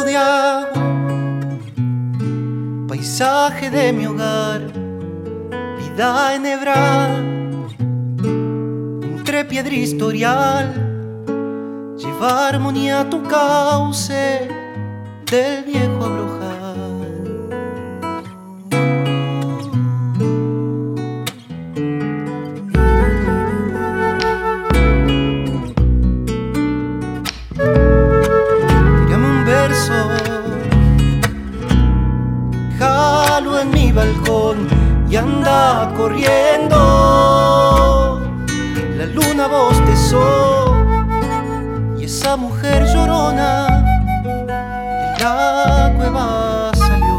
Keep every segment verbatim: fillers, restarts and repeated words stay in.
de agua, paisaje de mi hogar, vida enhebrada entre piedra historial, lleva armonía a tu cauce del viejo abrojal. Jalo en mi balcón y anda corriendo. La luna bostezó y esa mujer llorona de la cueva salió.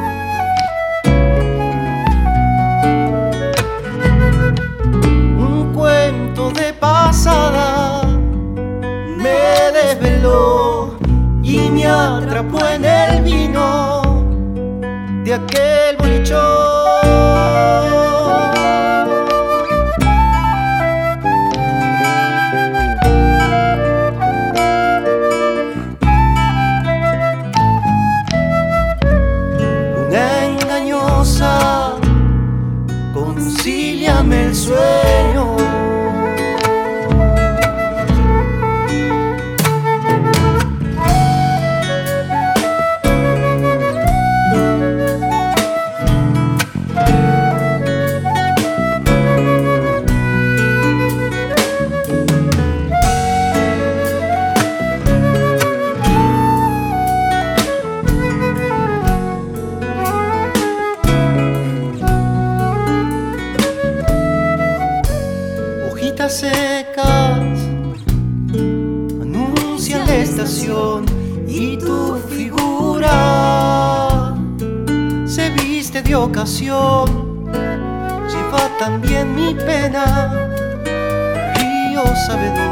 Un cuento de pasada me desveló y me atrapó en el vino de aquel bolichón. Luna engañosa, concíliame el sueño. Secas anuncian la estación y tu figura se viste de ocasión. Lleva también mi pena, río sabedor.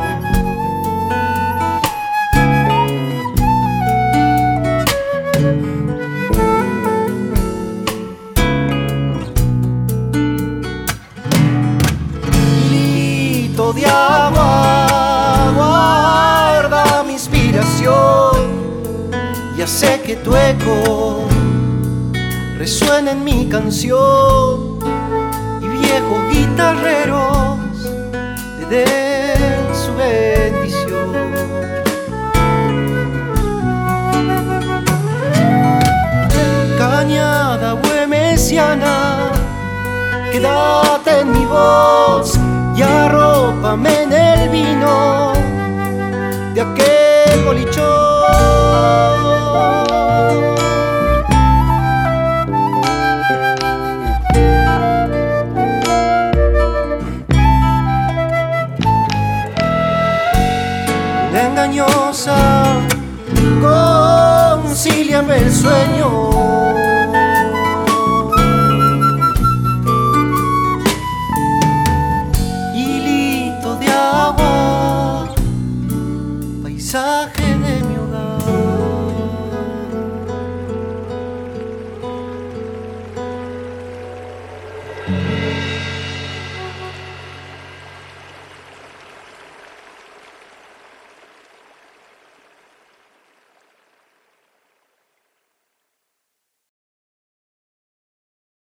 De agua guarda mi inspiración y hace que tu eco resuene en mi canción, y viejos guitarreros le den su bendición. Cañada buemesiana, quédate en mi voz y arrópame en el vino de aquel bolichón. Una engañosa, concíliame el sueño.